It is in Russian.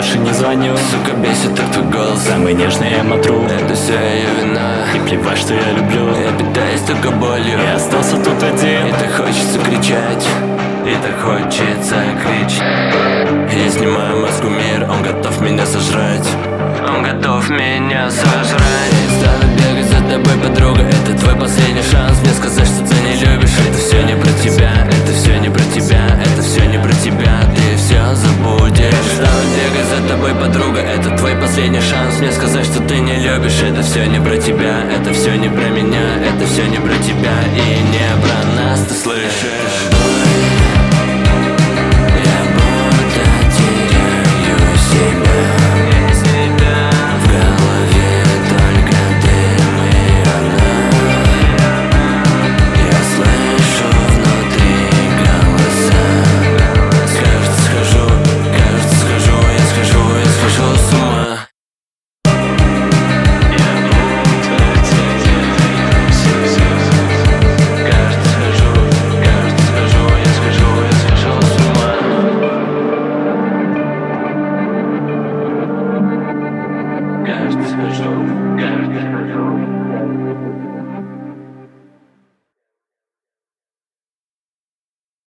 больше не звоню. Сука, бесит так твой голос, самый нежный эмотру. это все ее вина. И плевать, что я люблю. Я питаюсь только болью, И остался тут один. и так хочется кричать, и так хочется кричать. Я снимаю маску, мир, он готов меня сожрать. Он готов меня сожрать. Я стану бегать за тобой, подруга, это твой последний шанс мне сказать, что ты не любишь. Это все не про тебя, это все не про тебя, это все не про тебя, ты все забудешь. Я стану бегать за тобой, подруга, это твой последний шанс мне сказать, что ты не любишь. Это все не про тебя, это все не про меня, это все не про тебя и не про нас, ты слышишь?